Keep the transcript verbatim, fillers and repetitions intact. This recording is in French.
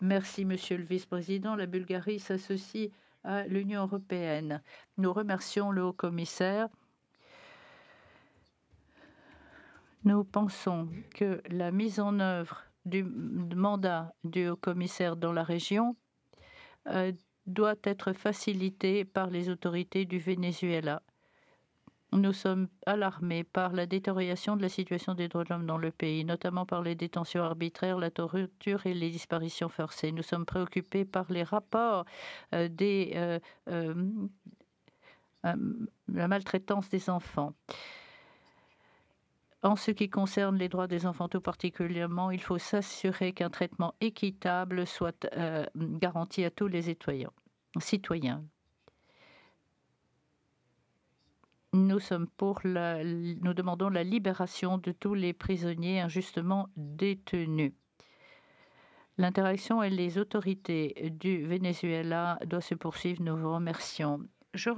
Merci, Monsieur le Vice-président. La Bulgarie s'associe à l'Union européenne. Nous remercions le haut-commissaire. Nous pensons que la mise en œuvre du mandat du haut-commissaire dans la région euh, doit être facilitée par les autorités du Venezuela. Nous sommes alarmés par la détérioration de la situation des droits de l'homme dans le pays, notamment par les détentions arbitraires, la torture et les disparitions forcées. Nous sommes préoccupés par les rapports euh, des euh, euh, euh, la maltraitance des enfants. En ce qui concerne les droits des enfants tout particulièrement, il faut s'assurer qu'un traitement équitable soit euh, garanti à tous les citoyens. Nous sommes pour la, nous demandons la libération de tous les prisonniers injustement détenus. L'interaction et les autorités du Venezuela doit se poursuivre. Nous vous remercions.